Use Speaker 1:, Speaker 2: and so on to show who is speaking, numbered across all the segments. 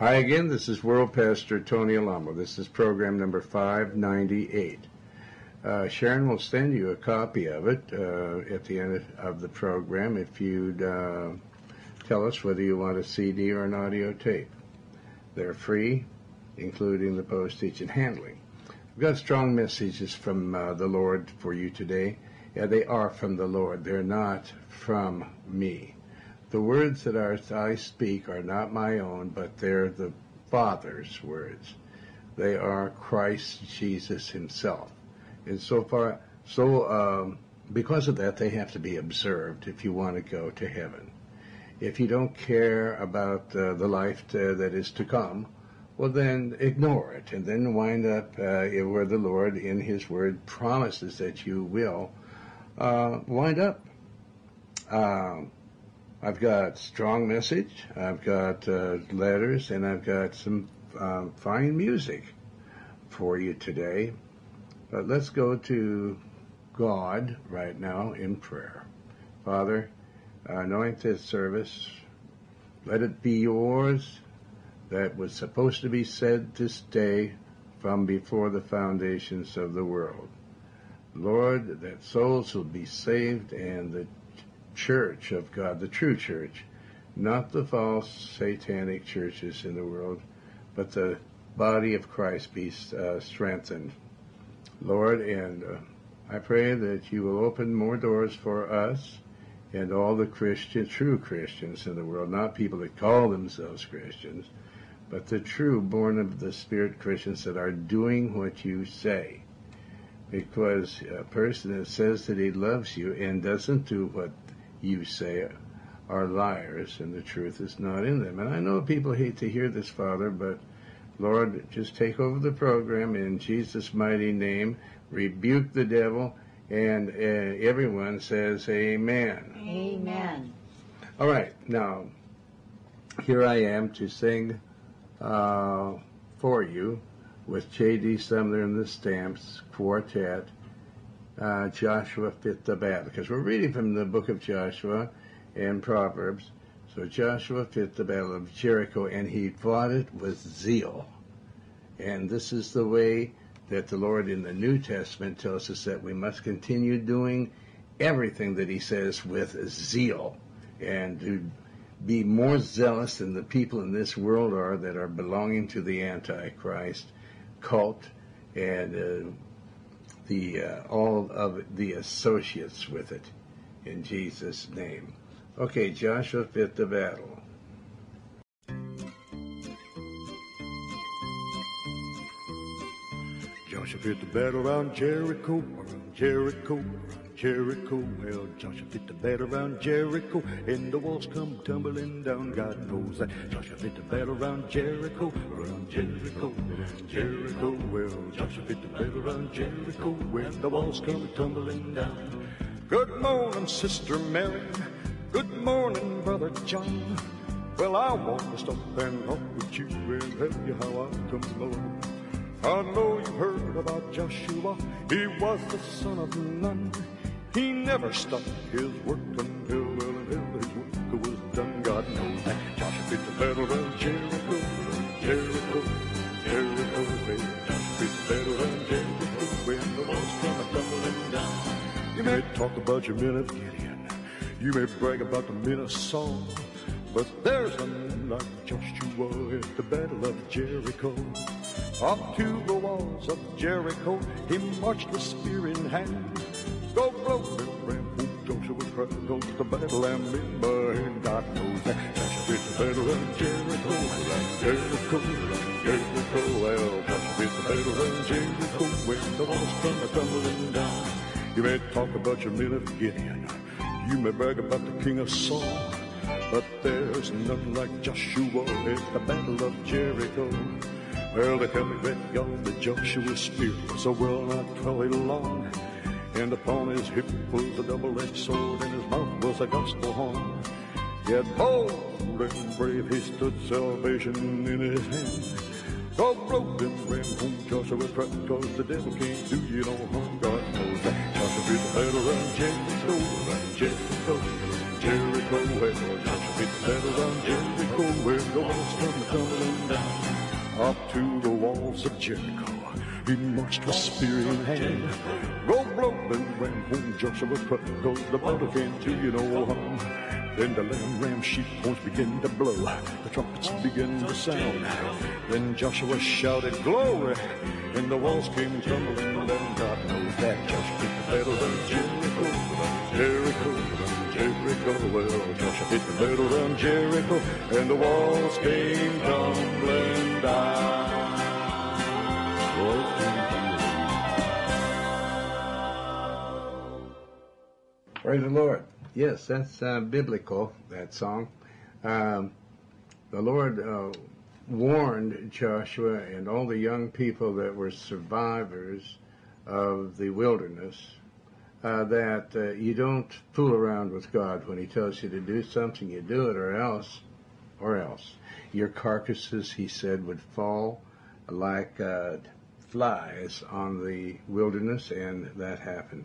Speaker 1: Hi again, this is World Pastor Tony Alamo. This is program number 598. Sharon will send you a copy of it at the end of the program if you'd tell us whether you want a CD or an audio tape. They're free, including the postage and handling. I've got strong messages from the Lord for you today. Yeah, they are from the Lord. They're not from me. The words that I speak are not my own, but they're the Father's words. They are Christ Jesus himself. And because of that, they have to be observed if you want to go to heaven. If you don't care about the life that is to come, well, then ignore it, and then wind up where the Lord, in his word, promises that you will wind up. I've got strong message, I've got letters, and I've got some fine music for you today. But let's go to God right now in prayer. Father, anoint this service. Let it be yours that was supposed to be said this day from before the foundations of the world. Lord, that souls will be saved and the church of God, the true church, not the false satanic churches in the world, but the body of Christ be strengthened. Lord, and I pray that you will open more doors for us and all the true Christians in the world, not people that call themselves Christians, but the true born of the Spirit Christians that are doing what you say. Because a person that says that he loves you and doesn't do what you say are liars, and the truth is not in them. And I know people hate to hear this, Father, but Lord, just take over the program in Jesus' mighty name. Rebuke the devil, and everyone says amen.
Speaker 2: Amen.
Speaker 1: All right, now, here I am to sing for you with J.D. Sumner and the Stamps Quartet, Joshua Fit the Battle, because we're reading from the book of Joshua and Proverbs. So Joshua fit the battle of Jericho, and he fought it with zeal. And this is the way that the Lord in the New Testament tells us that we must continue doing everything that he says with zeal, and to be more zealous than the people in this world are that are belonging to the Antichrist cult and all of the associates with it, in Jesus' name. Okay, Joshua fit the battle.
Speaker 3: Joshua fit the battle around Jericho, around Jericho, around Jericho. Well, Joshua fit the battle around Jericho, and the walls come tumbling down. God knows that. Joshua fit the battle around Jericho, around Jericho, around Jericho. Well, Joshua fit the battle around Jericho, when the walls come tumbling down. Good morning, Sister Mary. Good morning, Brother John. Well, I want to stop and talk with you and tell you how I come along. I know you've heard about Joshua. He was the son of Nun. He never stopped his work until his work was done. God knows that. Joshua fit the battle around Jericho, Jericho, Jericho. Well, Joshua fit the battle around Jericho, when the walls come tumbling down. You may talk about your men of Gideon, you may brag about the men of Saul, but there's none like Joshua at the battle of Jericho. Up to the walls of Jericho, he marched with spear in hand. Go blow the ram, Joshua cried, goes the battle and in by hand. God knows that Joshua fit the battle around Jericho, around Jericho, around Jericho. Well, Joshua fit the battle around Jericho, when the walls come tumbling down. You may talk about your men of Gideon, you may brag about the king of Saul, but there's none like Joshua at the battle of Jericho. Well, they tell me that yonder Joshua's spear was a well nigh 12 long, and upon his hip was a double-edged sword, and his mouth was a gospel horn. Yet bold and brave he stood, salvation in his hand. God broke them ram home Joshua tried, 'cause the devil can't do you no harm. God knows that. Joshua fit the battle around Jericho, around Jericho, around Jericho. Well, Joshua hit the battle around Jericho, where the walls come tumbling down. Up to the walls of Jericho, he marched with spear in hand. Go blow, blue ram, when Joshua put goes the battle came to you know harm. Then the lamb sheep horns begin to blow, the trumpets begin to sound. Then Joshua shouted glory, and the walls came tumbling down. God knows that Joshua hit the battle around Jericho, Jericho, Jericho. Well, Joshua hit the battle around Jericho, and the walls came tumbling down.
Speaker 1: Praise the Lord. Yes, that's biblical, that song. The Lord warned Joshua and all the young people that were survivors of the wilderness that you don't fool around with God. When he tells you to do something, you do it, or else. Your carcasses, he said, would fall like flies on the wilderness, and that happened.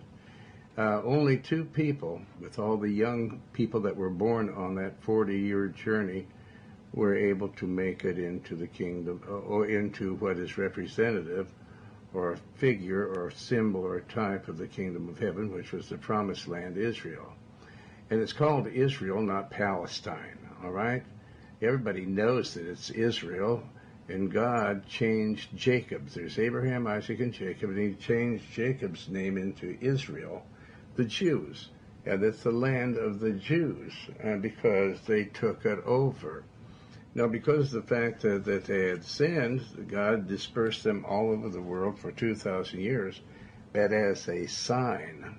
Speaker 1: Only 2 people, with all the young people that were born on that 40-year journey, were able to make it into the kingdom, or into what is representative, or a figure, or a symbol, or a type of the kingdom of heaven, which was the promised land, Israel. And it's called Israel, not Palestine, all right? Everybody knows that it's Israel, and God changed Jacob. There's Abraham, Isaac, and Jacob, and he changed Jacob's name into Israel, the Jews. And it's the land of the Jews, because they took it over. Now, because of the fact that they had sinned, God dispersed them all over the world for 2,000 years, but as a sign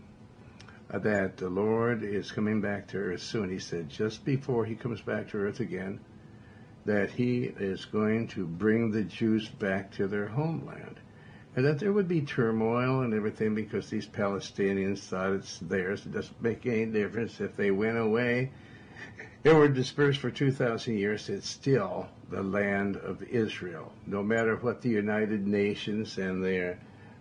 Speaker 1: that the Lord is coming back to earth soon. He said just before he comes back to earth again, that he is going to bring the Jews back to their homeland. And that there would be turmoil and everything because these Palestinians thought it's theirs. It doesn't make any difference if they went away. They were dispersed for 2,000 years. It's still the land of Israel. No matter what the United Nations and their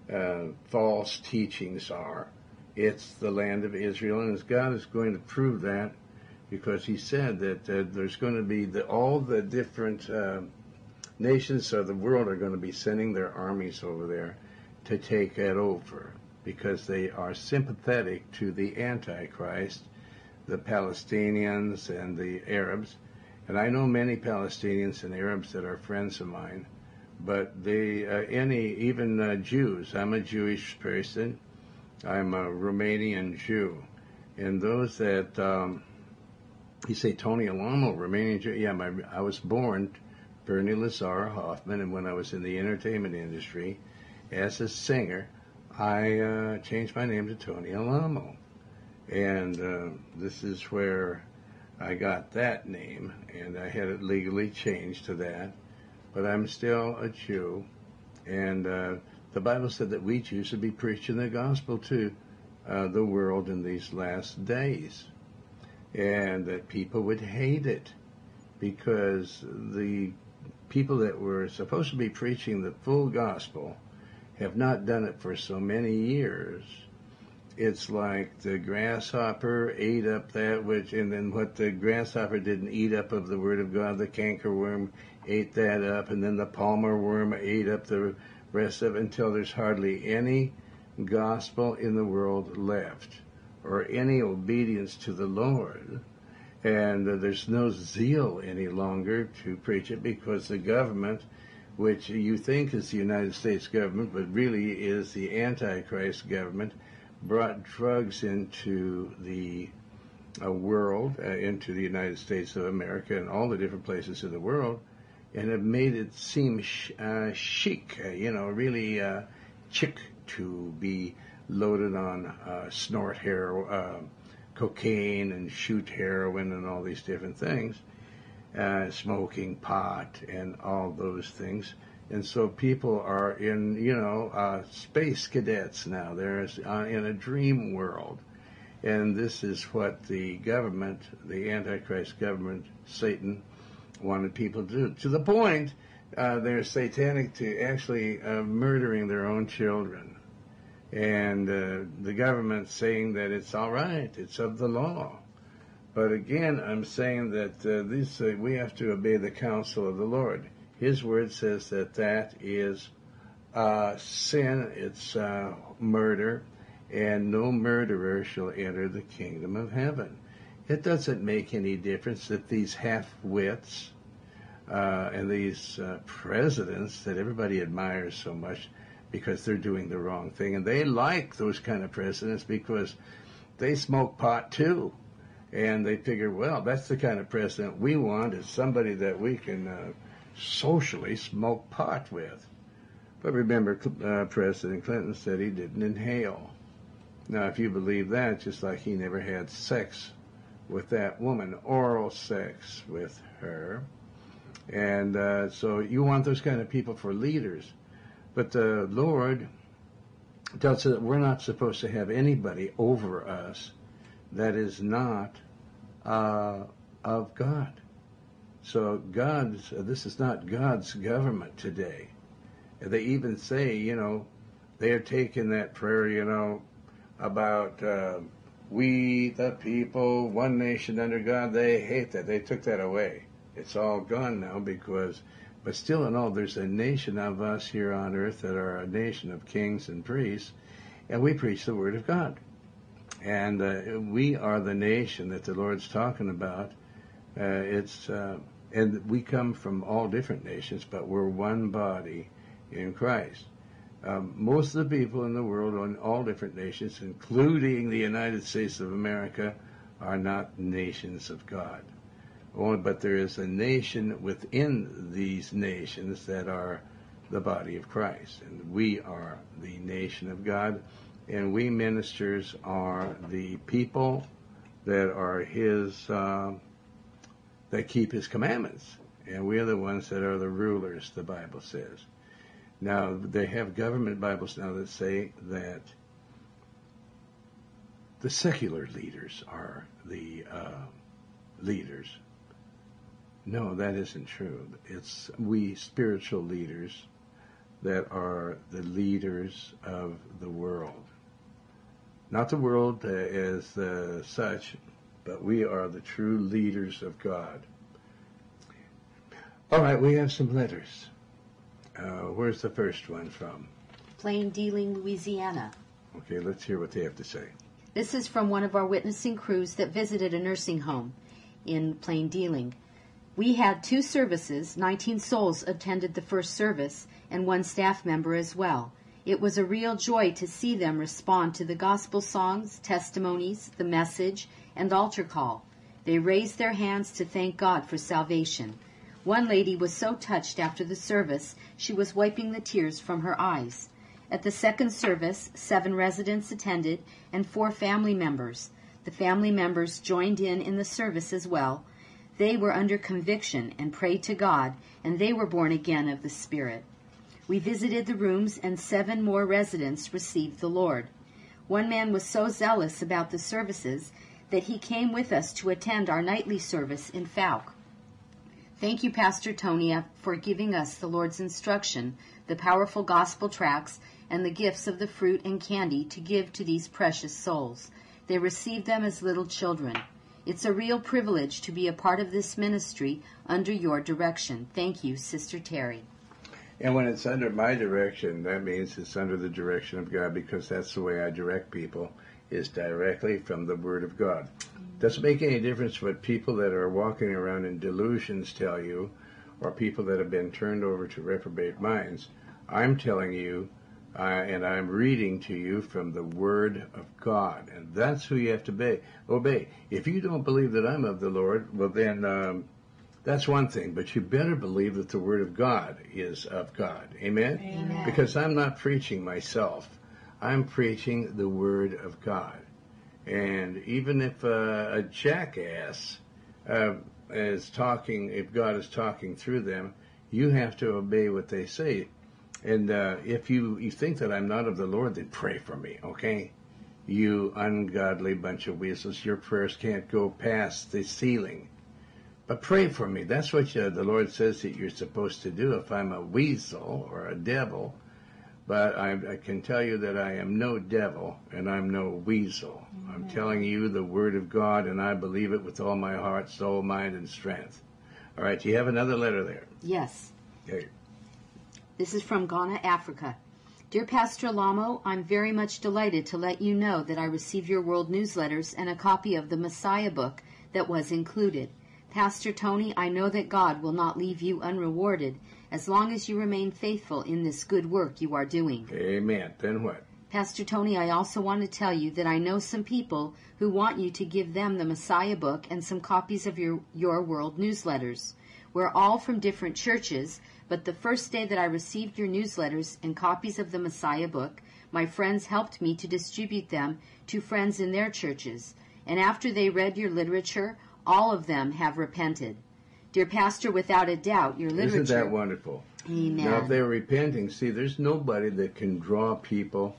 Speaker 1: false teachings are, it's the land of Israel. And God is going to prove that, because he said that there's going to be all the different nations of the world are going to be sending their armies over there to take it over, because they are sympathetic to the Antichrist, the Palestinians and the Arabs. And I know many Palestinians and Arabs that are friends of mine, but they, even Jews. I'm a Jewish person. I'm a Romanian Jew. And those that, you say Tony Alamo, Romanian Jew. Yeah, I was born Bernie Lazar Hoffman, and when I was in the entertainment industry as a singer, I changed my name to Tony Alamo. And this is where I got that name, and I had it legally changed to that. But I'm still a Jew, and the Bible said that we Jews should be preaching the gospel to the world in these last days, and that people would hate it, because the people that were supposed to be preaching the full gospel have not done it for so many years. It's like the grasshopper ate up that which, and then what the grasshopper didn't eat up of the word of God, the cankerworm ate that up, and then the palmer worm ate up the rest of it, until there's hardly any gospel in the world left, or any obedience to the Lord. And there's no zeal any longer to preach it, because the government, which you think is the United States government, but really is the Antichrist government, brought drugs into the world, into the United States of America and all the different places in the world, and have made it seem chic, really chic to be loaded on snort cocaine and shoot heroin and all these different things, smoking pot and all those things. And so people are in, space cadets now. They're in a dream world. And this is what the government, the Antichrist government, Satan, wanted people to do. To the point, they're satanic to actually murdering their own children. And the government saying that it's all right, it's of the law. But again, I'm saying that we have to obey the counsel of the Lord. His word says that that is sin, it's murder, and no murderer shall enter the kingdom of heaven. It doesn't make any difference that these half-wits and these presidents that everybody admires so much because they're doing the wrong thing. And they like those kind of presidents because they smoke pot too. And they figure, well, that's the kind of president we want, is somebody that we can socially smoke pot with. But remember, President Clinton said he didn't inhale. Now, if you believe that, just like he never had sex with that woman, oral sex with her. And so you want those kind of people for leaders. But the Lord tells us that we're not supposed to have anybody over us that is not of God. So this is not God's government today. They even say, they are taking that prayer, about we, the people, one nation under God. They hate that. They took that away. It's all gone now but still in all, there's a nation of us here on earth that are a nation of kings and priests, and we preach the Word of God. And we are the nation that the Lord's talking about. And we come from all different nations, but we're one body in Christ. Most of the people in the world on all different nations, including the United States of America, are not nations of God. But there is a nation within these nations that are the body of Christ. And we are the nation of God. And we ministers are the people that are his, that keep his commandments. And we are the ones that are the rulers, the Bible says. Now, they have government Bibles now that say that the secular leaders are the leaders. No, that isn't true. It's we spiritual leaders that are the leaders of the world. Not the world as such, but we are the true leaders of God. All right, we have some letters. Where's the first one from?
Speaker 2: Plain Dealing, Louisiana.
Speaker 1: Okay, let's hear what they have to say.
Speaker 2: This is from one of our witnessing crews that visited a nursing home in Plain Dealing. We had 2 services, 19 souls attended the first service, and 1 staff member as well. It was a real joy to see them respond to the gospel songs, testimonies, the message, and altar call. They raised their hands to thank God for salvation. One lady was so touched after the service, she was wiping the tears from her eyes. At the second service, 7 residents attended and 4 family members. The family members joined in the service as well. They were under conviction and prayed to God, and they were born again of the Spirit. We visited the rooms, and 7 more residents received the Lord. One man was so zealous about the services that he came with us to attend our nightly service in Fouke. Thank you, Pastor Tonia, for giving us the Lord's instruction, the powerful gospel tracts, and the gifts of the fruit and candy to give to these precious souls. They received them as little children. It's a real privilege to be a part of this ministry under your direction. Thank you, Sister Terry.
Speaker 1: And when it's under my direction, that means it's under the direction of God, because that's the way I direct people, is directly from the Word of God. Doesn't make any difference what people that are walking around in delusions tell you, or people that have been turned over to reprobate minds. I'm telling you, and I'm reading to you from the Word of God, and that's who you have to obey. If you don't believe that I'm of the Lord, well then that's one thing, but you better believe that the Word of God is of God. Amen?
Speaker 2: Amen.
Speaker 1: Because I'm not preaching myself. I'm preaching the Word of God. And even if a jackass is talking, if God is talking through them, you have to obey what they say. And if you think that I'm not of the Lord, then pray for me, okay? You ungodly bunch of weasels, your prayers can't go past the ceiling. But pray for me. That's what the Lord says that you're supposed to do. If I'm a weasel or a devil, But I can tell you that I am no devil and I'm no weasel. I'm telling you the Word of God, and I believe it with all my heart, soul, mind, and strength. All right, you have another letter there.
Speaker 2: Yes.
Speaker 1: Okay.
Speaker 2: This is from Ghana, Africa. Dear Pastor Lamo, I'm very much delighted to let you know that I received your world newsletters and a copy of the Messiah book that was included. Pastor Tony, I know that God will not leave you unrewarded as long as you remain faithful in this good work you are doing.
Speaker 1: Amen. Then what?
Speaker 2: Pastor Tony, I also want to tell you that I know some people who want you to give them the Messiah book and some copies of your world newsletters. We're all from different churches, but the first day that I received your newsletters and copies of the Messiah book, my friends helped me to distribute them to friends in their churches. And after they read your literature, all of them have repented. Dear Pastor, without a doubt, your literature...
Speaker 1: Isn't that wonderful?
Speaker 2: Amen.
Speaker 1: Now, if they're repenting, see, there's nobody that can draw people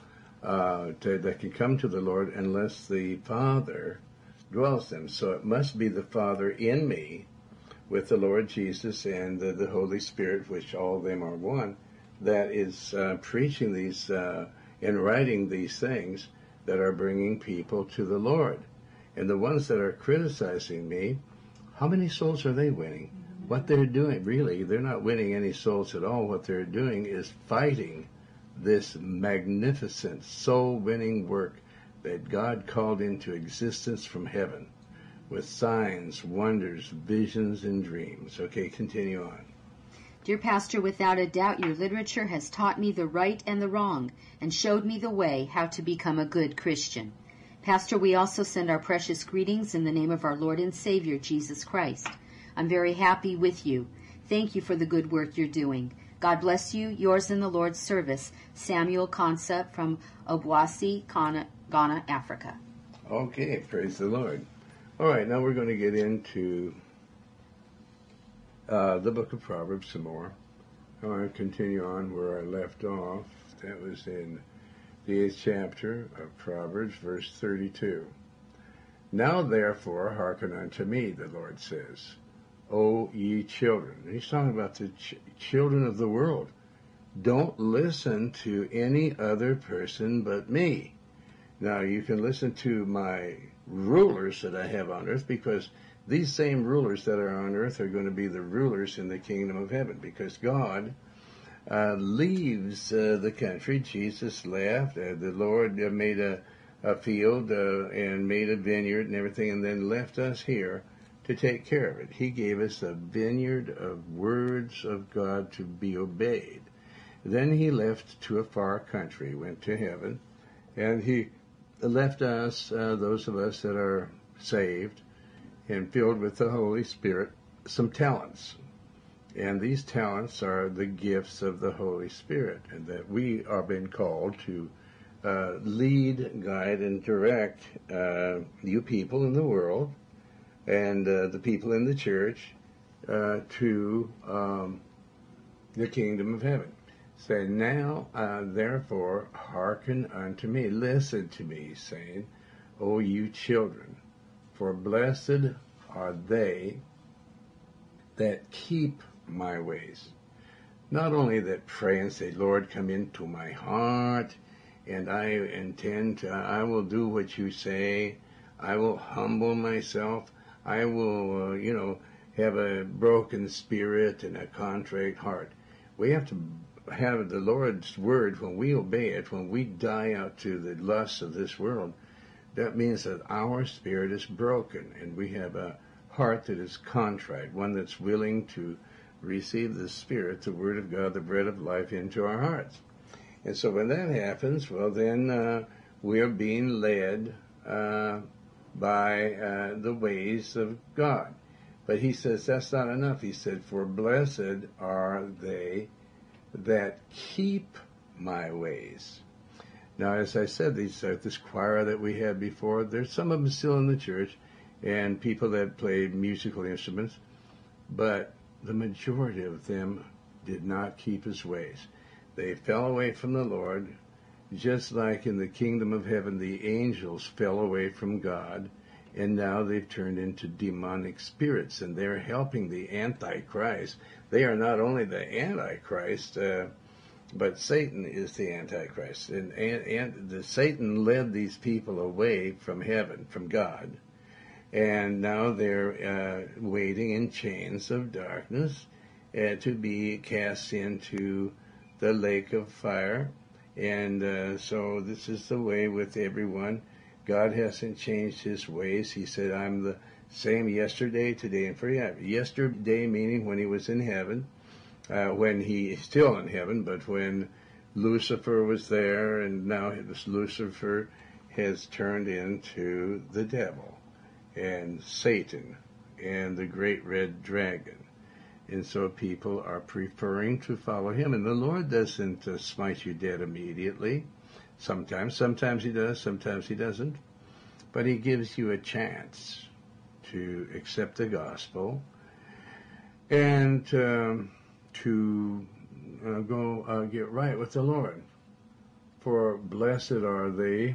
Speaker 1: that can come to the Lord unless the Father draws them. So it must be the Father in me with the Lord Jesus and the Holy Spirit, which all of them are one, that is preaching these and writing these things that are bringing people to the Lord. And the ones that are criticizing me, how many souls are they winning? What they're doing, really, they're not winning any souls at all. What they're doing is fighting this magnificent soul-winning work that God called into existence from heaven with signs, wonders, visions, and dreams. Okay, continue on.
Speaker 2: Dear Pastor, without a doubt, your literature has taught me the right and the wrong and showed me the way how to become a good Christian. Pastor, we also send our precious greetings in the name of our Lord and Savior, Jesus Christ. I'm very happy with you. Thank you for the good work you're doing. God bless you. Yours in the Lord's service, Samuel Konsa from Obuasi, Ghana, Africa.
Speaker 1: Okay, praise the Lord. All right, now we're going to get into the book of Proverbs some more. I want to continue on where I left off. That was in the 8th chapter of Proverbs, verse 32. Now therefore hearken unto me, the Lord says, O ye children. He's talking about the children of the world. Don't listen to any other person but me. Now you can listen to my rulers that I have on earth, because these same rulers that are on earth are going to be the rulers in the kingdom of heaven, because God leaves the country. Jesus left. The Lord made a field and made a vineyard and everything, and then left us here to take care of it. He gave us a vineyard of words of God to be obeyed. Then he left to a far country, went to heaven, and he left us, those of us that are saved and filled with the Holy Spirit, some talents. And these talents are the gifts of the Holy Spirit, and that we are being called to lead, guide, and direct you people in the world and the people in the church to the kingdom of heaven. Say, now, therefore, hearken unto me, listen to me, saying, O you children, for blessed are they that keep my ways. Not only that pray and say, Lord, come into my heart, and I will do what you say, I will humble myself, I will, have a broken spirit and a contrite heart. We have to have the Lord's word. When we obey it, when we die out to the lusts of this world, that means that our spirit is broken, and we have a heart that is contrite, one that's willing to receive the Spirit, the Word of God, the bread of life, into our hearts. And so when that happens, well, then we are being led by the ways of God. But he says that's not enough. He said, for blessed are they that keep my ways. Now, as I said, this choir that we had before, there's some of them still in the church, and people that play musical instruments, but the majority of them did not keep his ways. They fell away from the Lord, just like in the kingdom of heaven, the angels fell away from God, and now they've turned into demonic spirits, and they're helping the Antichrist. They are not only the Antichrist, But Satan is the Antichrist. And Satan led these people away from heaven, from God. And now they're waiting in chains of darkness to be cast into the lake of fire. And so this is the way with everyone. God hasn't changed his ways. He said, I'm the same yesterday, today, and forever. Yesterday meaning when he was in heaven, when he is still in heaven, but when Lucifer was there, and now this Lucifer has turned into the devil and Satan and the great red dragon. And so people are preferring to follow him. And the Lord doesn't smite you dead immediately. Sometimes he does, sometimes he doesn't. But he gives you a chance to accept the gospel and to go get right with the Lord. For blessed are they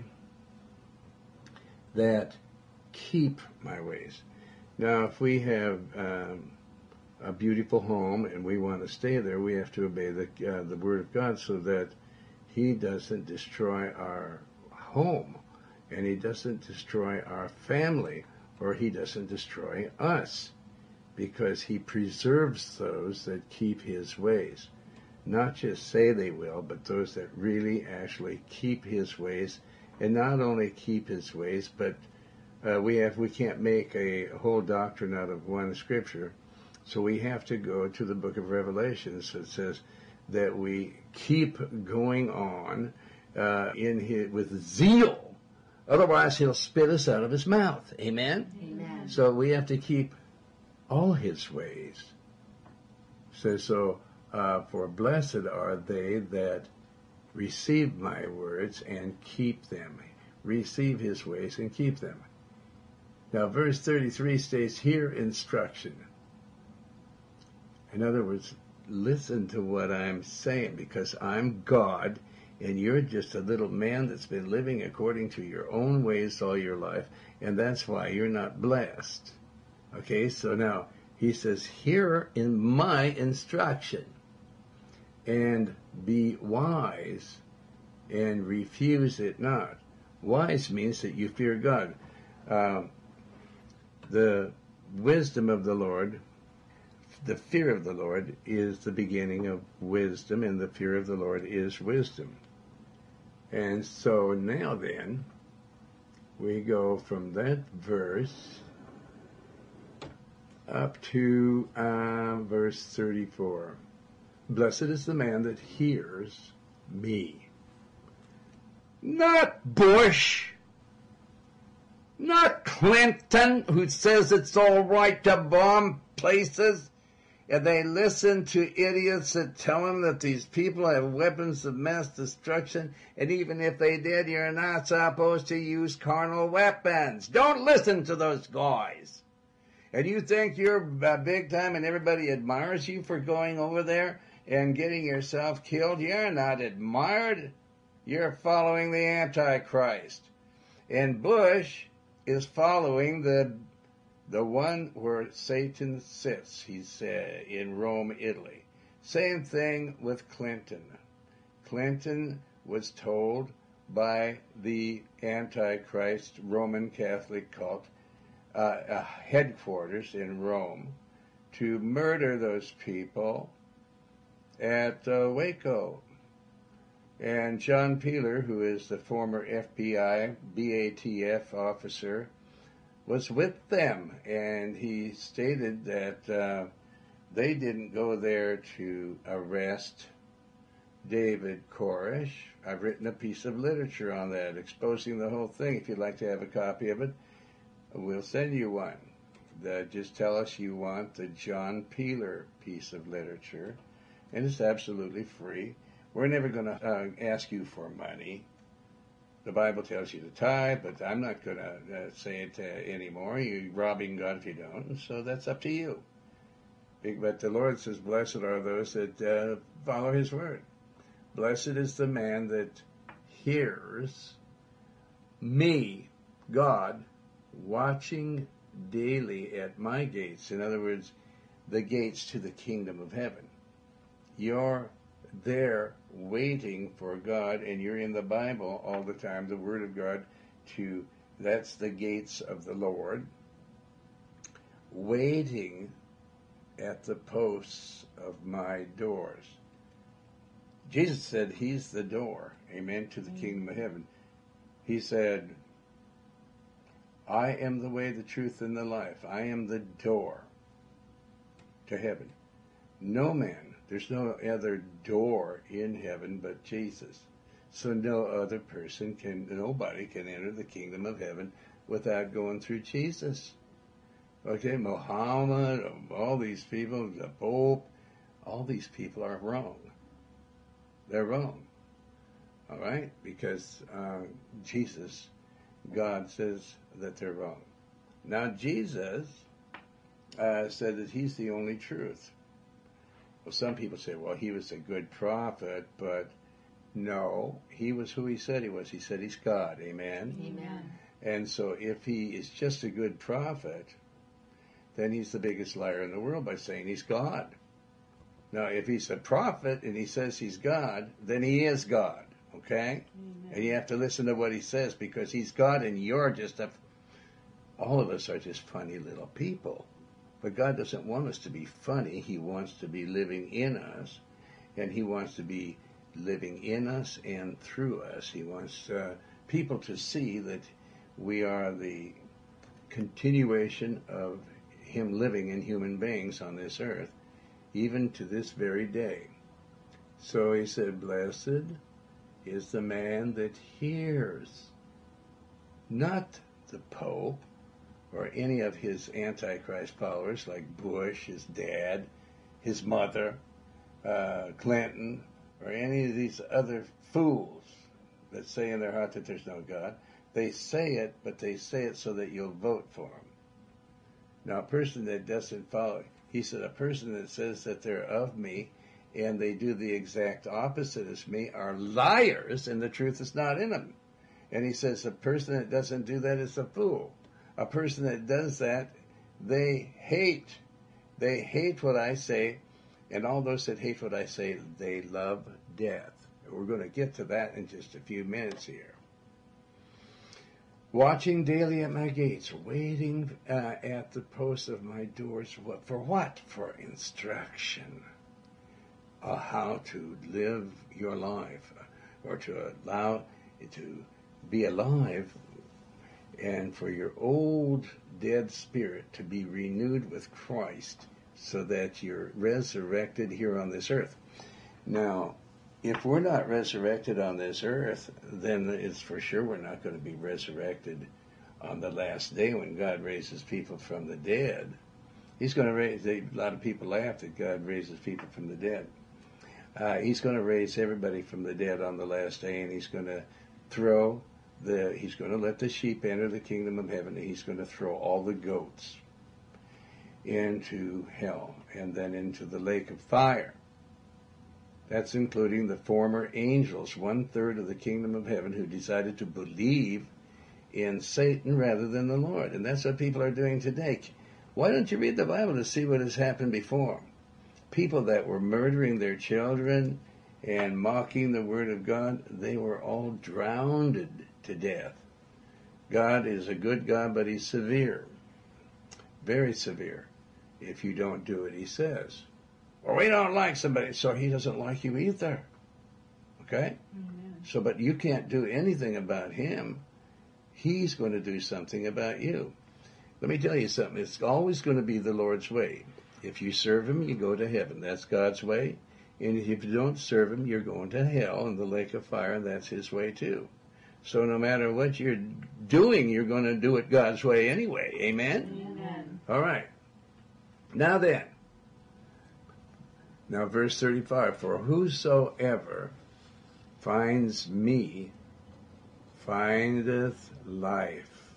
Speaker 1: that keep my ways. Now, if we have a beautiful home and we want to stay there, we have to obey the Word of God so that he doesn't destroy our home and he doesn't destroy our family, or he doesn't destroy us, because he preserves those that keep his ways. Not just say they will, but those that really actually keep his ways, and not only keep his ways, but we can't make a whole doctrine out of one scripture, so we have to go to the book of Revelation. So it says that we keep going on with zeal. Otherwise, he'll spit us out of his mouth. Amen?
Speaker 2: Amen.
Speaker 1: So we have to keep all his ways. So for blessed are they that receive my words and keep them. Receive his ways and keep them. Now, verse 33 states, hear instruction. In other words, listen to what I'm saying, because I'm God, and you're just a little man that's been living according to your own ways all your life, and that's why you're not blessed. Okay, so now he says, hear in my instruction, and be wise, and refuse it not. Wise means that you fear God. The wisdom of the Lord, the fear of the Lord is the beginning of wisdom, and the fear of the Lord is wisdom. And so now then, we go from that verse up to verse 34. Blessed is the man that hears me. Not Bush, not Clinton, who says it's all right to bomb places, and they listen to idiots that tell them that these people have weapons of mass destruction, and even if they did, you're not supposed to use carnal weapons. Don't listen to those guys. And you think you're big time and everybody admires you for going over there and getting yourself killed? You're not admired. You're following the Antichrist. And Bush is following the one where Satan sits. He's in Rome, Italy. Same thing with Clinton. Clinton was told by the Antichrist Roman Catholic cult headquarters in Rome to murder those people at Waco. And John Peeler, who is the former FBI, BATF officer, was with them, and he stated that they didn't go there to arrest David Koresh. I've written a piece of literature on that, exposing the whole thing. If you'd like to have a copy of it, we'll send you one. Just tell us you want the John Peeler piece of literature, and it's absolutely free. We're never going to ask you for money. The Bible tells you to tithe, but I'm not going to say it anymore. You're robbing God if you don't, so that's up to you. But the Lord says, blessed are those that follow his word. Blessed is the man that hears me, God, watching daily at my gates. In other words, the gates to the kingdom of heaven. Your there waiting for God, and you're in the Bible all the time, the Word of God, that's the gates of the Lord, waiting at the posts of my doors. Jesus said he's the door, amen, to the kingdom of heaven. He said, I am the way, the truth, and the life. I am the door to heaven. No man, there's no other door in heaven but Jesus. So nobody can enter the kingdom of heaven without going through Jesus. Okay, Muhammad, all these people, the Pope, all these people are wrong. They're wrong. All right? Because Jesus, God says that they're wrong. Now, Jesus said that he's the only truth. Well, some people say, well, he was a good prophet, but no, he was who he said he was. He said he's God. Amen?
Speaker 2: Amen.
Speaker 1: And so if he is just a good prophet, then he's the biggest liar in the world by saying he's God. Now, if he's a prophet and he says he's God, then he is God, okay? Amen. And you have to listen to what he says, because he's God and you're just all of us are just funny little people. But God doesn't want us to be funny. He wants to be living in us, and he wants to be living in us and through us. He wants people to see that we are the continuation of him living in human beings on this earth, even to this very day. So he said, blessed is the man that hears, not the Pope or any of his Antichrist followers like Bush, his dad, his mother, Clinton, or any of these other fools that say in their heart that there's no God. They say it, but they say it so that you'll vote for them. Now, a person that doesn't follow, he said, a person that says that they're of me and they do the exact opposite as me are liars, and the truth is not in them. And he says, a person that doesn't do that is a fool. A person that does that, they hate what I say, and all those that hate what I say, they love death. We're going to get to that in just a few minutes here. Watching daily at my gates, waiting at the posts of my doors. For what? For instruction. How to live your life, or to allow to be alive, and for your old dead spirit to be renewed with Christ, so that you're resurrected here on this earth. Now, if we're not resurrected on this earth, then it's for sure we're not going to be resurrected on the last day when God raises people from the dead. He's going to raise, a lot of people laugh that God raises people from the dead. He's going to raise everybody from the dead on the last day, and he's going to let the sheep enter the kingdom of heaven, and he's going to throw all the goats into hell and then into the lake of fire. That's including the former angels, 1/3 of the kingdom of heaven, who decided to believe in Satan rather than the Lord. And that's what people are doing today. Why don't you read the Bible to see what has happened before? People that were murdering their children and mocking the word of God, they were all drowned to death. God is a good God, but he's severe. Very severe. If you don't do what he says. Or we don't like somebody, so he doesn't like you either. Okay? Amen. So, but you can't do anything about him. He's going to do something about you. Let me tell you something. It's always going to be the Lord's way. If you serve him, you go to heaven. That's God's way. And if you don't serve him, you're going to hell in the lake of fire, and that's his way too. So no matter what you're doing, you're going to do it God's way anyway. Amen? Amen. All right. Now then. Now verse 35. For whosoever finds me findeth life.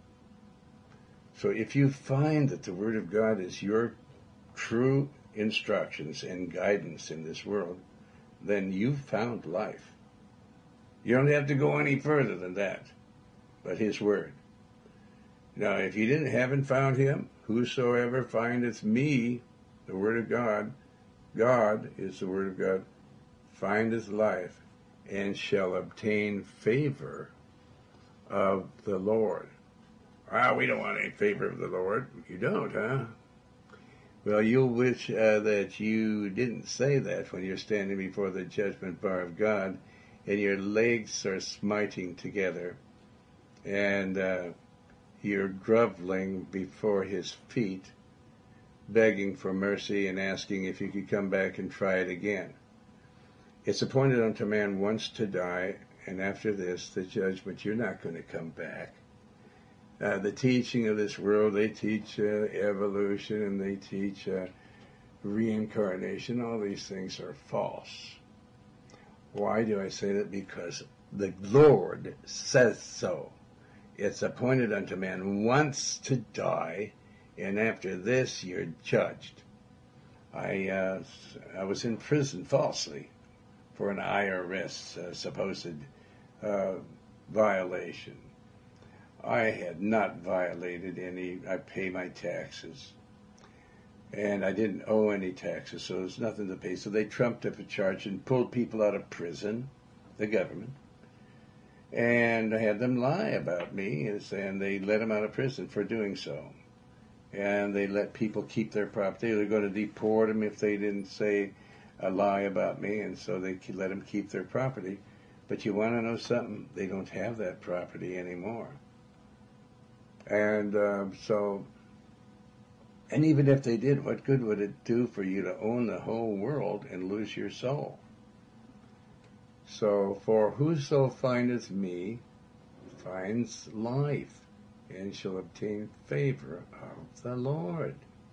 Speaker 1: So if you find that the Word of God is your true instructions and guidance in this world, then you've found life. You don't have to go any further than that, but his word. Now, if you haven't found him, whosoever findeth me, the word of God, God is the word of God, findeth life and shall obtain favor of the Lord. Ah, we don't want any favor of the Lord. You don't, huh? Well, you'll wish that you didn't say that when you're standing before the judgment bar of God and your legs are smiting together and you're groveling before his feet, begging for mercy and asking if you could come back and try it again. It's appointed unto man once to die, and after this, the judgment. You're not going to come back. The teaching of this world, they teach evolution and they teach reincarnation. All these things are false. Why do I say that? Because the Lord says so. It's appointed unto man once to die, and after this you're judged. I was in prison falsely for an IRS supposed violation. I had not violated any. I pay my taxes. And I didn't owe any taxes, so there's nothing to pay. So they trumped up a charge and pulled people out of prison, the government. And I had them lie about me, and they let them out of prison for doing so. And they let people keep their property. They're going to deport them if they didn't say a lie about me, and so they let them keep their property. But you want to know something? They don't have that property anymore. And and even if they did, what good would it do for you to own the whole world and lose your soul? So, for whoso findeth me finds life, and shall obtain favor of the Lord.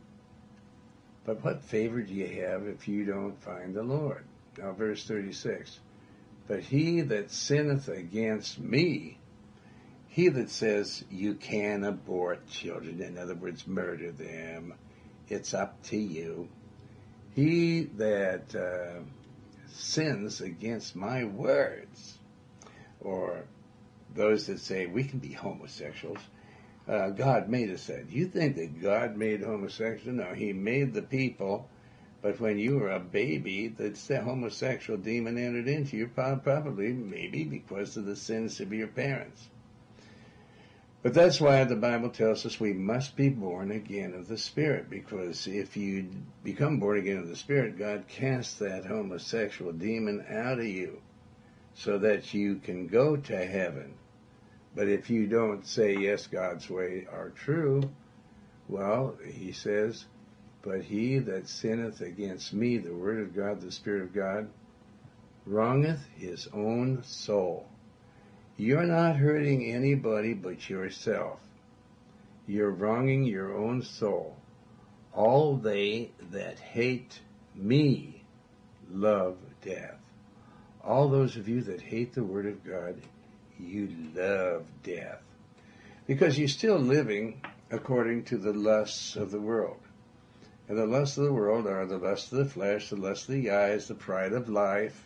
Speaker 1: But what favor do you have if you don't find the Lord? Now, verse 36. But he that sinneth against me, he that says you can abort children, in other words, murder them, it's up to you. He that sins against my words, or those that say we can be homosexuals, God made us that. Do you think that God made homosexuals? No, he made the people, but when you were a baby, the homosexual demon entered into you, probably, maybe because of the sins of your parents. But that's why the Bible tells us we must be born again of the Spirit, because if you become born again of the Spirit, God casts that homosexual demon out of you so that you can go to heaven. But if you don't say, yes, God's way are true, well, he says, but he that sinneth against me, the Word of God, the Spirit of God, wrongeth his own soul. You're not hurting anybody but yourself. You're wronging your own soul. All they that hate me love death. All those of you that hate the Word of God, you love death. Because you're still living according to the lusts of the world. And the lusts of the world are the lust of the flesh, the lust of the eyes, the pride of life.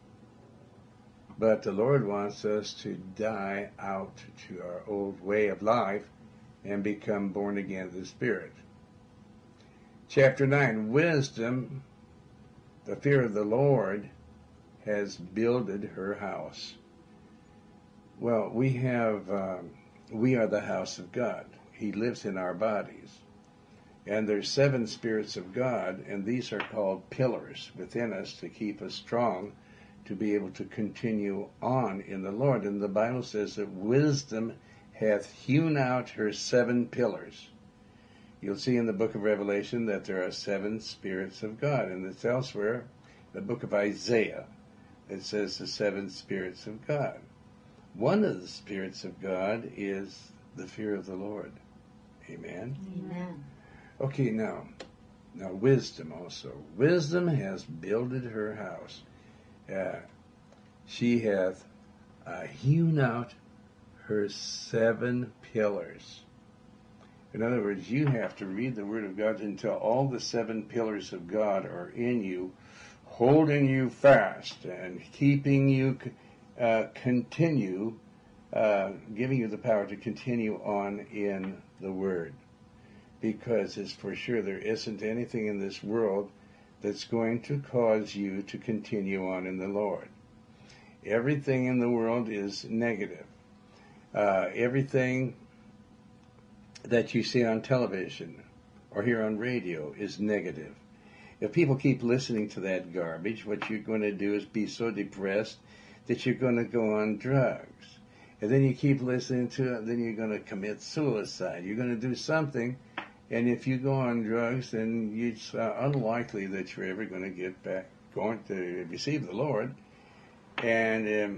Speaker 1: But the Lord wants us to die out to our old way of life and become born again of the Spirit. Chapter 9, wisdom, the fear of the Lord, has builded her house. Well, we are the house of God. He lives in our bodies. And there's 7 spirits of God, and these are called pillars within us to keep us strong, to be able to continue on in the Lord. And the Bible says that wisdom hath hewn out her 7 pillars. You'll see in the book of Revelation that there are 7 spirits of God. And it's elsewhere, the book of Isaiah, it says the 7 spirits of God. One of the spirits of God is the fear of the Lord. Amen?
Speaker 2: Amen.
Speaker 1: Okay, now wisdom also. Wisdom has builded her house. She hath hewn out her 7 pillars. In other words, you have to read the Word of God until all the 7 pillars of God are in you, holding you fast and keeping you continue, giving you the power to continue on in the Word. Because it's for sure there isn't anything in this world that's going to cause you to continue on in the Lord. Everything in the world is negative. Everything that you see on television or hear on radio is negative. If people keep listening to that garbage, what you're going to do is be so depressed that you're going to go on drugs. And then you keep listening to it, then you're going to commit suicide. You're going to do something, and if you go on drugs, then it's unlikely that you're ever going to get back, going to receive the Lord. And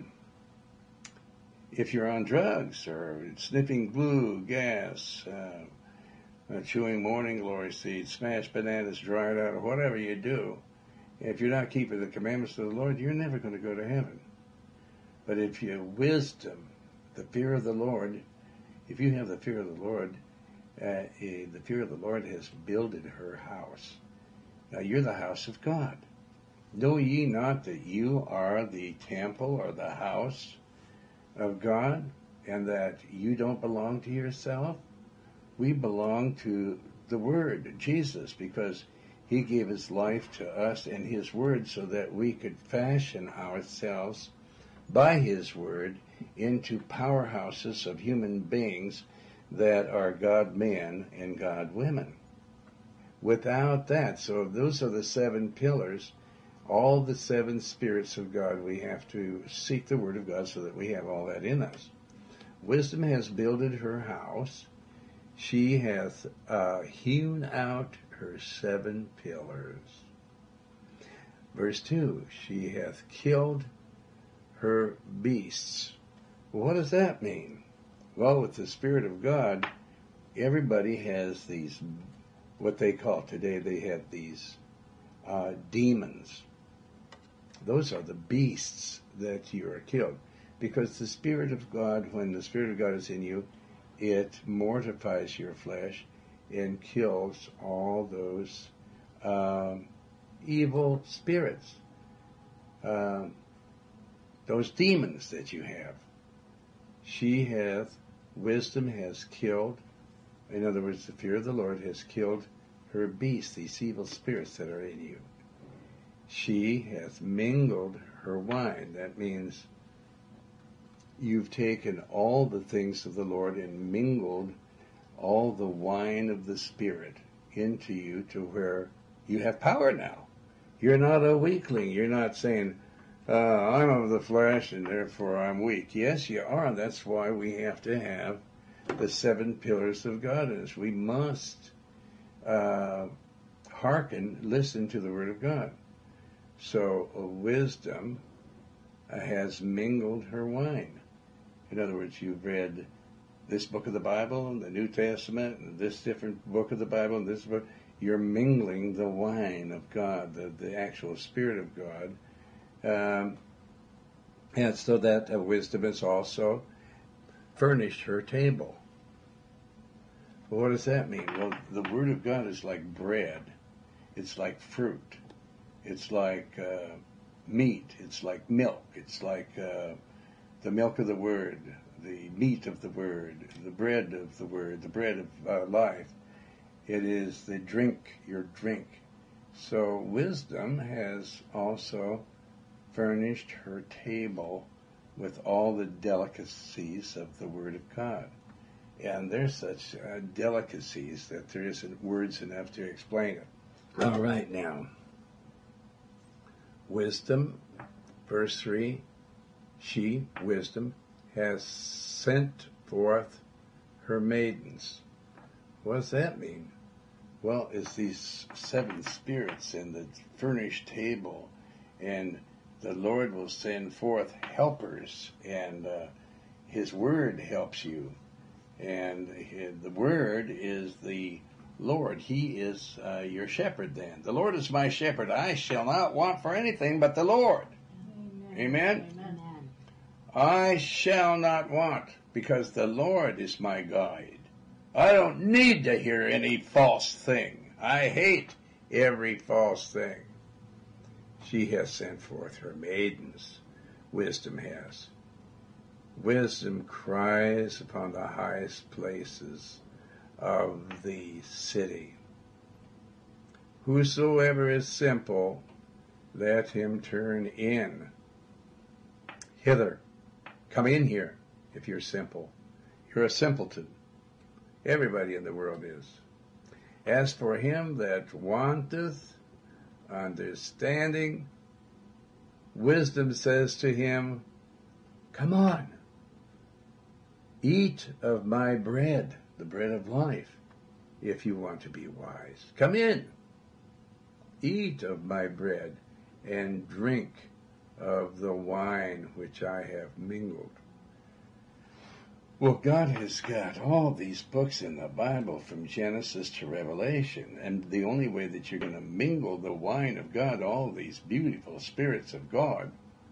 Speaker 1: if you're on drugs or sniffing glue, gas, chewing morning glory seeds, smashed bananas, dried out, or whatever you do, if you're not keeping the commandments of the Lord, you're never going to go to heaven. But if you have wisdom, the fear of the Lord, if you have the fear of the Lord, the fear of the Lord has builded her house. Now you're the house of God. Know ye not that you are the temple or the house of God, and that you don't belong to yourself? We belong to the Word, Jesus, because He gave His life to us and His Word so that we could fashion ourselves by His Word into powerhouses of human beings that are God men and God women. Without that, so those are the 7 pillars, all the 7 spirits of God. We have to seek the Word of God so that we have all that in us. Wisdom has builded her house. She hath hewn out her 7 pillars. Verse 2, she hath killed her beasts. Well, what does that mean? Well, with the Spirit of God, everybody has these, what they call today, they have these demons. Those are the beasts that you are killed. Because the Spirit of God, when the Spirit of God is in you, it mortifies your flesh and kills all those evil spirits, those demons that you have. Wisdom has killed, in other words, the fear of the Lord has killed her beasts, these evil spirits that are in you. She hath mingled her wine. That means you've taken all the things of the Lord and mingled all the wine of the Spirit into you to where you have power now. You're not a weakling. You're not saying, I'm of the flesh and therefore I'm weak. Yes, you are. That's why we have to have the 7 pillars of godliness. We must listen to the Word of God. So wisdom has mingled her wine. In other words, you've read this book of the Bible and the New Testament and this different book of the Bible and this book. You're mingling the wine of God, the actual Spirit of God. And so that wisdom has also furnished her table. Well, what does that mean? Well, the Word of God is like bread. It's like fruit. It's like meat. It's like milk. It's like the milk of the Word, the meat of the Word, the bread of the Word, the bread of life. It is the drink, your drink. So wisdom has also furnished her table with all the delicacies of the Word of God. And there's such delicacies that there isn't words enough to explain it. All right, now. Wisdom, verse 3, she, wisdom, has sent forth her maidens. What does that mean? Well, it's these 7 spirits in the furnished table, and the Lord will send forth helpers, and His Word helps you. And the Word is the Lord. He is your shepherd then. The Lord is my shepherd. I shall not want for anything but the Lord. Amen? Amen?
Speaker 2: Amen.
Speaker 1: I shall not want, because the Lord is my guide. I don't need to hear any false thing. I hate every false thing. She has sent forth her maidens. Wisdom has. Wisdom cries upon the highest places of the city. Whosoever is simple, let him turn in. Hither. Come in here if you're simple. You're a simpleton. Everybody in the world is. As for him that wanteth understanding, wisdom says to him, come on, eat of my bread, the bread of life, if you want to be wise. Come in, eat of my bread, and drink of the wine which I have mingled. Well, God has got all these books in the Bible from Genesis to Revelation, and the only way that you're going to mingle the wine of God, all these beautiful spirits of God,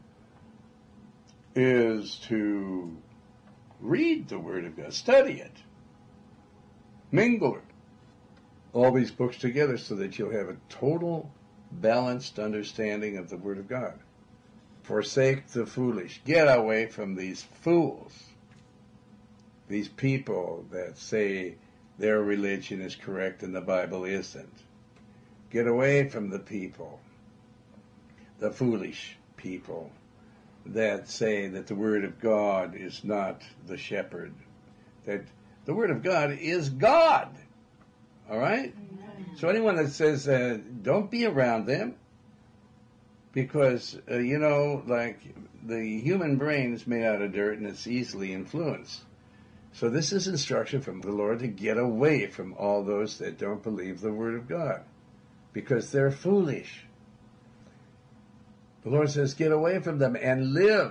Speaker 1: is to read the Word of God, study it, mingle it, all these books together so that you'll have a total balanced understanding of the Word of God. Forsake the foolish. Get away from these fools. These people that say their religion is correct and the Bible isn't. Get away from the people, the foolish people that say that the Word of God is not the shepherd, that the Word of God is God. All right? Amen. So anyone that says, don't be around them, because, like the human brain is made out of dirt and it's easily influenced. So this is instruction from the Lord to get away from all those that don't believe the Word of God, because they're foolish. The Lord says, get away from them and live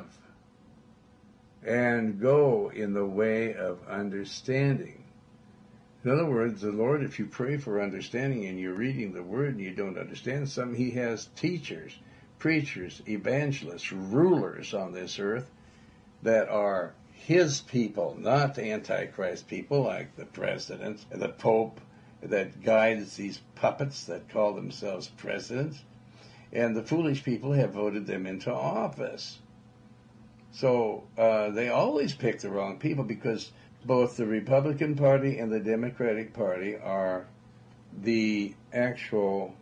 Speaker 1: and go in the way of understanding. In other words, the Lord, if you pray for understanding and you're reading the Word and you don't understand something, He has teachers, preachers, evangelists, rulers on this earth that are His people, not Antichrist people like the president and the Pope that guides these puppets that call themselves presidents. And the foolish people have voted them into office. So they always pick the wrong people, because both the Republican Party and the Democratic Party are the actual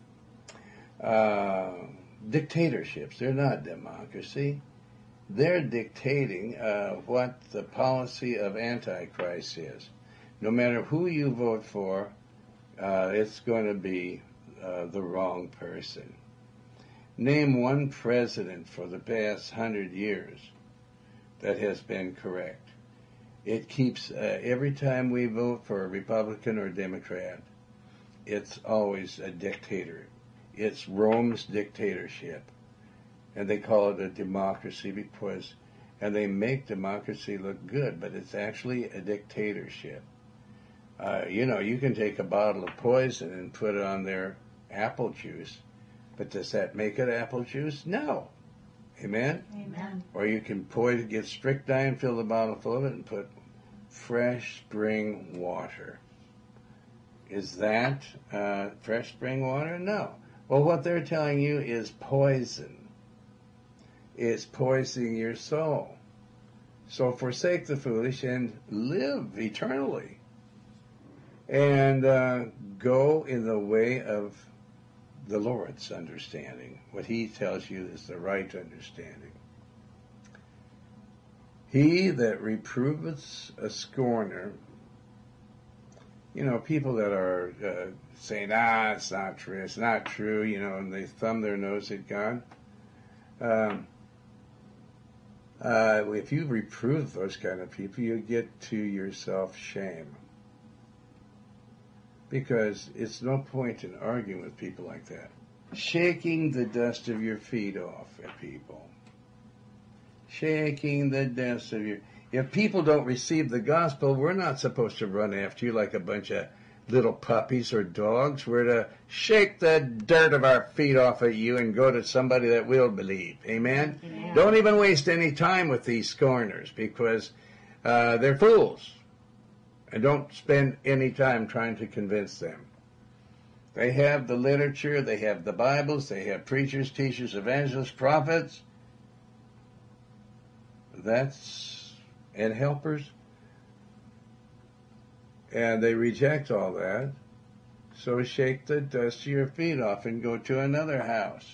Speaker 1: dictatorships. They're not democracy. They're dictating what the policy of Antichrist is. No matter who you vote for, it's going to be the wrong person. Name one president for the past 100 years that has been correct. It keeps, every time we vote for a Republican or Democrat, it's always a dictator. It's Rome's dictatorship. And they call it a democracy because, and they make democracy look good, but it's actually a dictatorship. You can take a bottle of poison and put it on their apple juice, but does that make it apple juice? No. Amen?
Speaker 2: Amen.
Speaker 1: Or you can get strychnine, fill the bottle full of it, and put fresh spring water. Is that fresh spring water? No. Well, what they're telling you is poison. It's poisoning your soul. So forsake the foolish and live eternally. And go in the way of the Lord's understanding. What He tells you is the right understanding. He that reproveth a scorner, people that are saying, it's not true, and they thumb their nose at God. If you reprove those kind of people, you get to yourself shame. Because it's no point in arguing with people like that. Shaking the dust of your feet off at people. Shaking the dust of your... If people don't receive the gospel, we're not supposed to run after you like a bunch of little puppies or dogs. We're to shake the dirt of our feet off of you and go to somebody that will believe. Amen? Amen. Don't even waste any time with these scorners, because they're fools. And don't spend any time trying to convince them. They have the literature, they have the Bibles, they have preachers, teachers, evangelists, prophets. And helpers. And they reject all that. So shake the dust of your feet off and go to another house.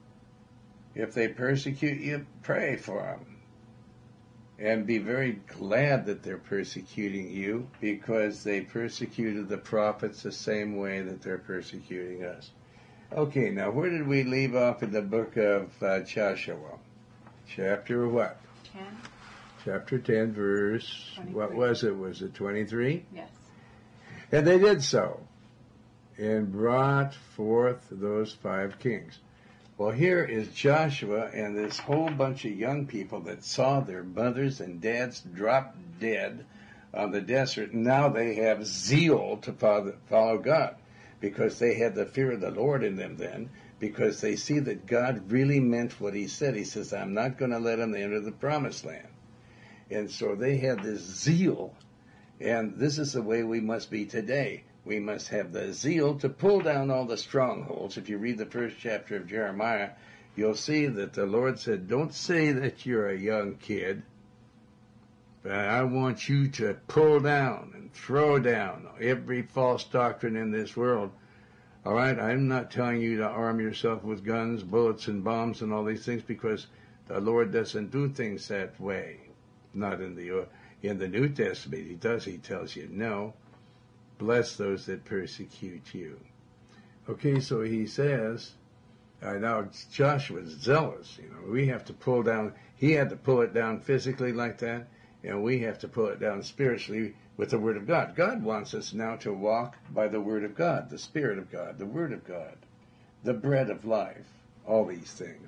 Speaker 1: If they persecute you, pray for them. And be very glad that they're persecuting you, because they persecuted the prophets the same way that they're persecuting us. Okay, now where did we leave off in the book of Joshua? Chapter what?
Speaker 4: 10.
Speaker 1: Chapter 10, verse,
Speaker 4: 23.
Speaker 1: What was it? Was it 23?
Speaker 4: Yes.
Speaker 1: And they did so, and brought forth those 5 kings. Well, here is Joshua and this whole bunch of young people that saw their mothers and dads drop dead on the desert. Now they have zeal to follow God, because they had the fear of the Lord in them then, because they see that God really meant what he said. He says, I'm not going to let them enter the promised land. And so they had this zeal, and this is the way we must be today. We must have the zeal to pull down all the strongholds. If you read the first chapter of Jeremiah, you'll see that the Lord said, don't say that you're a young kid, but I want you to pull down and throw down every false doctrine in this world. All right, I'm not telling you to arm yourself with guns, bullets, and bombs and all these things, because the Lord doesn't do things that way. Not in the New Testament. He does. He tells you, no, bless those that persecute you. Okay, so he says, now Joshua's zealous. We have to pull down. He had to pull it down physically like that, and we have to pull it down spiritually with the Word of God. God wants us now to walk by the Word of God, the Spirit of God, the Word of God, the bread of life, all these things.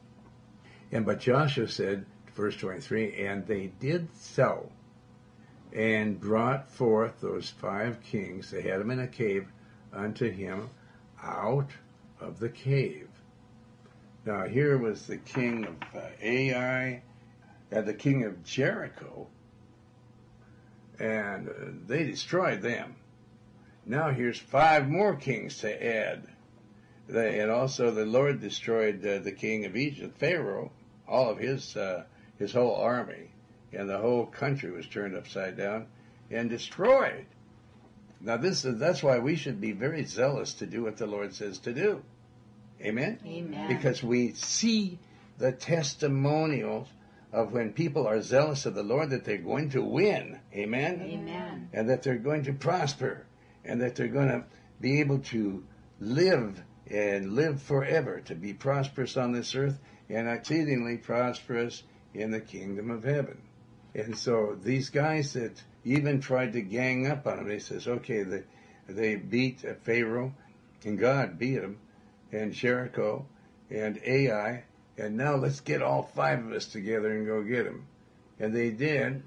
Speaker 1: But Joshua said, verse 23, and they did so, and brought forth those 5 kings. They had them in a cave unto him out of the cave. Now here was the king of Ai and the king of Jericho, and they destroyed them. Now here's 5 more kings to add. And also the Lord destroyed the king of Egypt, Pharaoh, all of his whole army, and the whole country was turned upside down and destroyed. Now that's why we should be very zealous to do what the Lord says to do. Amen?
Speaker 2: Amen.
Speaker 1: Because we see the testimonials of when people are zealous of the Lord, that they're going to win. Amen?
Speaker 2: Amen.
Speaker 1: And that they're going to prosper, and that they're going to be able to live and live forever, to be prosperous on this earth and exceedingly prosperous in the kingdom of heaven. And so these guys that even tried to gang up on him, they says, okay, they beat Pharaoh, and God beat him, and Jericho, and Ai, and now let's get all 5 of us together and go get him. And they did.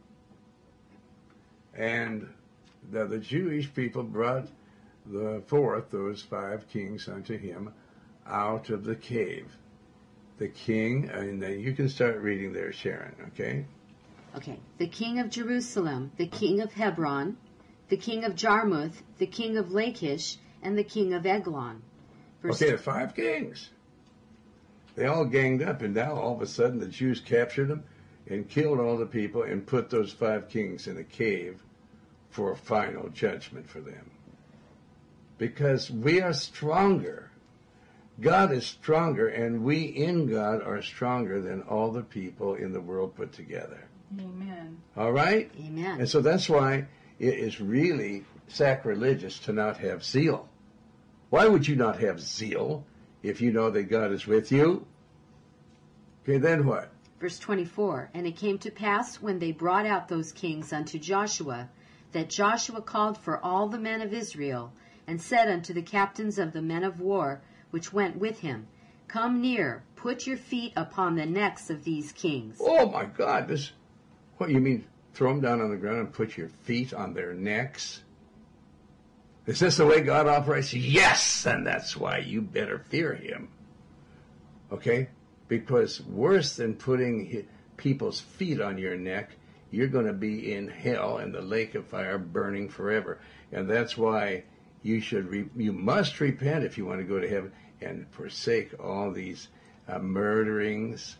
Speaker 1: And the Jewish people brought forth those 5 kings unto him out of the cave. The king, and then you can start reading there, Sharon, okay?
Speaker 2: Okay. The king of Jerusalem, the king of Hebron, the king of Jarmuth, the king of Lachish, and the king of Eglon.
Speaker 1: Okay, the 5 kings. They all ganged up, and now all of a sudden the Jews captured them and killed all the people and put those 5 kings in a cave for a final judgment for them. Because we are stronger. God is stronger, and we in God are stronger than all the people in the world put together.
Speaker 4: Amen.
Speaker 1: All right?
Speaker 2: Amen.
Speaker 1: And so that's why it is really sacrilegious to not have zeal. Why would you not have zeal if you know that God is with you? Okay, then what?
Speaker 2: Verse 24, and it came to pass, when they brought out those kings unto Joshua, that Joshua called for all the men of Israel, and said unto the captains of the men of war, which went with him, come near, put your feet upon the necks of these kings.
Speaker 1: Oh my God, what you mean, throw them down on the ground and put your feet on their necks? Is this the way God operates? Yes, and that's why you better fear him. Okay? Because worse than putting people's feet on your neck, you're going to be in hell in the lake of fire burning forever. And that's why you must repent if you want to go to heaven, and forsake all these murderings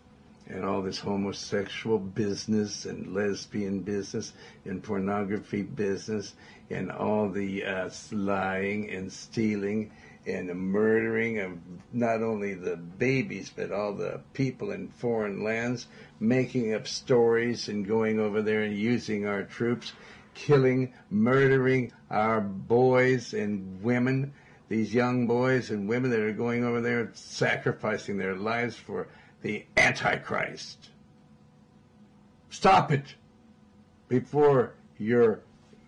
Speaker 1: and all this homosexual business and lesbian business and pornography business and all the lying and stealing and the murdering of not only the babies but all the people in foreign lands, making up stories and going over there and using our troops, killing, murdering our boys and women, these young boys and women that are going over there sacrificing their lives for the Antichrist. Stop it before you're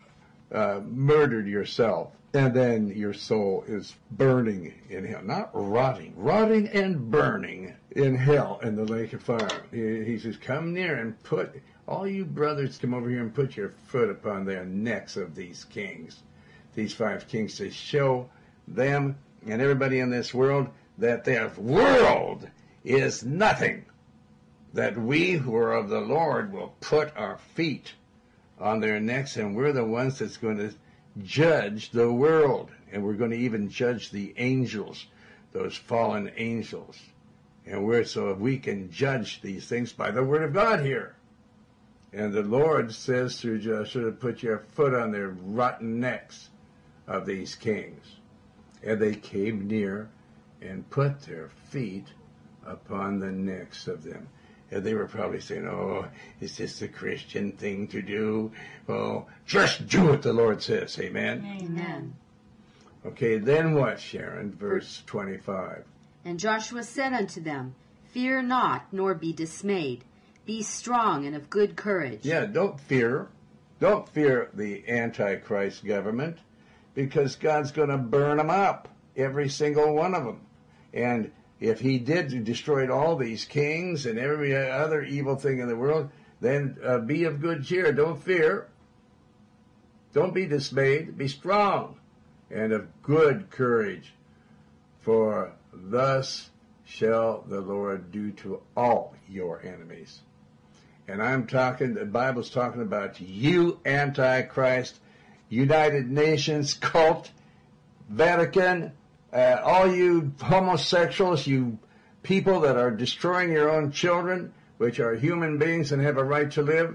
Speaker 1: murdered yourself, and then your soul is burning in hell. Not rotting and burning in hell in the lake of fire. He says, come near and put, all you brothers come over here and put your foot upon their necks of these kings, these 5 kings, to show them and everybody in this world that their world is nothing, that we who are of the Lord will put our feet on their necks, and we're the ones that's going to judge the world, and we're going to even judge the angels, those fallen angels. And so we can judge these things by the word of God here. And the Lord says through Joshua to put your foot on their rotten necks of these kings. And they came near and put their feet upon the necks of them. And they were probably saying, oh, is this the Christian thing to do? Oh, just do what the Lord says. Amen?
Speaker 2: Amen.
Speaker 1: Okay, then what, Sharon? Verse 25.
Speaker 2: And Joshua said unto them, fear not, nor be dismayed. Be strong and of good courage.
Speaker 1: Yeah, don't fear. Don't fear the Antichrist government, because God's going to burn them up, every single one of them. And if he did destroy all these kings and every other evil thing in the world, then be of good cheer. Don't fear. Don't be dismayed. Be strong and of good courage. For thus shall the Lord do to all your enemies. And I'm talking, the Bible's talking about you, Antichrist, United Nations, cult, Vatican, all you homosexuals, you people that are destroying your own children, which are human beings and have a right to live,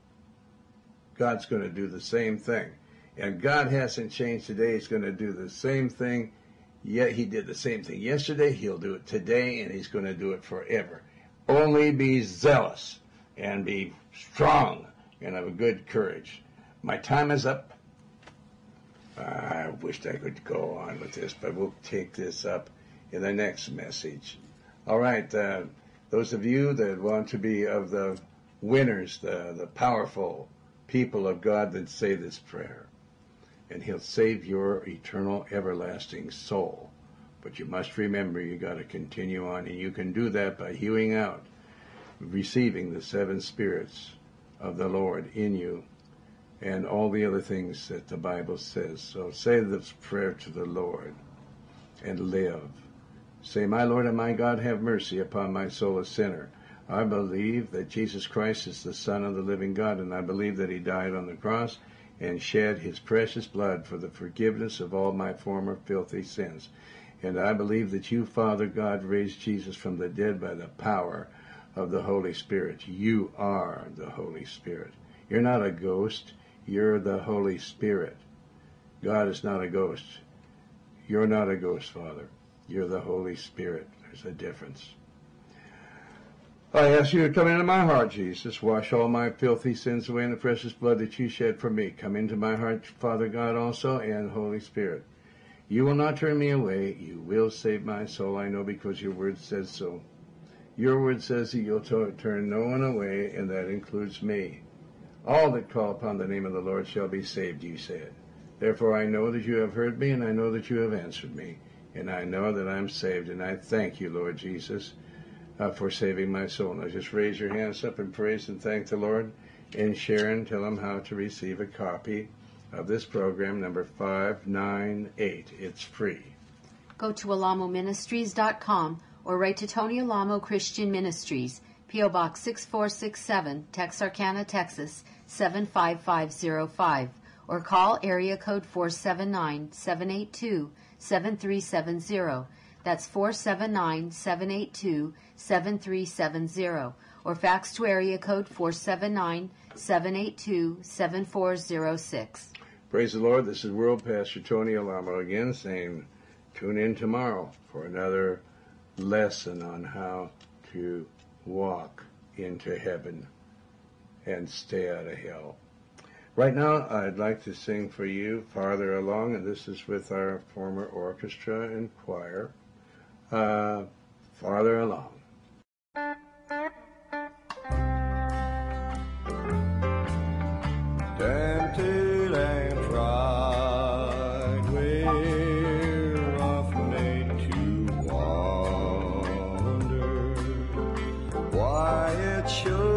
Speaker 1: God's going to do the same thing. And God hasn't changed today. He's going to do the same thing. Yet he did the same thing yesterday. He'll do it today, and he's going to do it forever. Only be zealous and be strong and of a good courage. My time is up. I wished I could go on with this, but we'll take this up in the next message. All right, those of you that want to be of the winners, the powerful people of God that say this prayer, and he'll save your eternal, everlasting soul. But you must remember, you got to continue on, and you can do that by hewing out, receiving the 7 spirits of the Lord in you, and all the other things that the Bible says. So say this prayer to the Lord and live. Say, my Lord and my God, have mercy upon my soul, a sinner. I believe that Jesus Christ is the Son of the living God, and I believe that he died on the cross and shed his precious blood for the forgiveness of all my former filthy sins. And I believe that you, Father God, raised Jesus from the dead by the power of the Holy Spirit. You are the Holy Spirit. You're not a ghost. You're the Holy Spirit. God is not a ghost. You're not a ghost, Father. You're the Holy Spirit. There's a difference. I ask you to come into my heart, Jesus. Wash all my filthy sins away in the precious blood that you shed for me. Come into my heart, Father God, also, and Holy Spirit. You will not turn me away. You will save my soul, I know, because your word says so. Your word says that you'll turn no one away, and that includes me. All that call upon the name of the Lord shall be saved, you said. Therefore I know that you have heard me, and I know that you have answered me, and I know that I'm saved, and I thank you, Lord Jesus, for saving my soul. Now just raise your hands up and praise and thank the Lord. And Sharon, tell them how to receive a copy of this program, number 598. It's free.
Speaker 2: Go to alamoministries.com or write to Tony Alamo Christian Ministries, P.O. Box 6467, Texarkana, Texas 75505, or call area code 479-782-7370. That's 479-782-7370. Or fax to area code 479-782-7406.
Speaker 1: Praise the Lord. This is World Pastor Tony Alamo again saying, tune in tomorrow for another lesson on how to walk into heaven and stay out of hell. Right now, I'd like to sing for you Farther Along, and this is with our former orchestra and choir. Farther Along.
Speaker 3: Tempted and tried, we're often made to wonder why it should